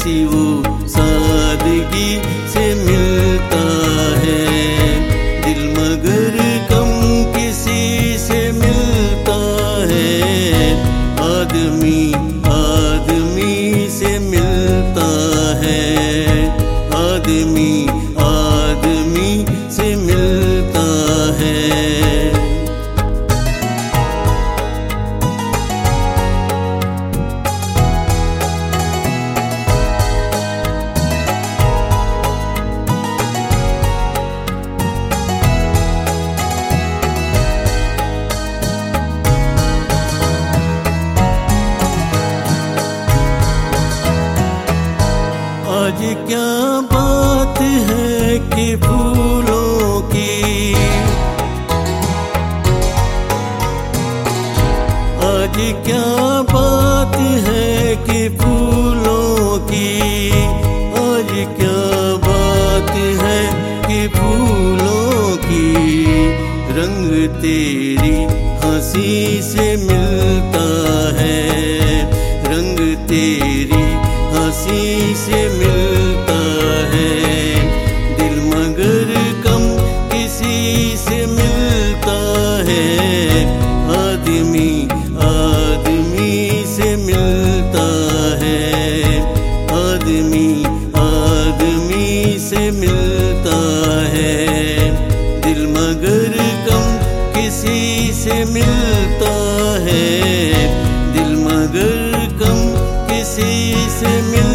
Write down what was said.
कैसी वो सादगी से मिलता है दिल, मगर कम किसी से मिलता है। आदमी आदमी से मिलता है, आदमी आदमी से मिलता है। आज क्या बात है कि फूलों की, आज क्या बात है कि फूलों की, आज क्या बात है कि फूलों की। रंग तेरी हंसी से मिलता है, रंग तेरी हंसी से मिलता है दिल, मगर कम किसी से मिलता है। आदमी आदमी से मिलता है, आदमी आदमी से मिलता है दिल, मगर कम किसी से मिलता है दिल, मगर कम किसी से मिलता है।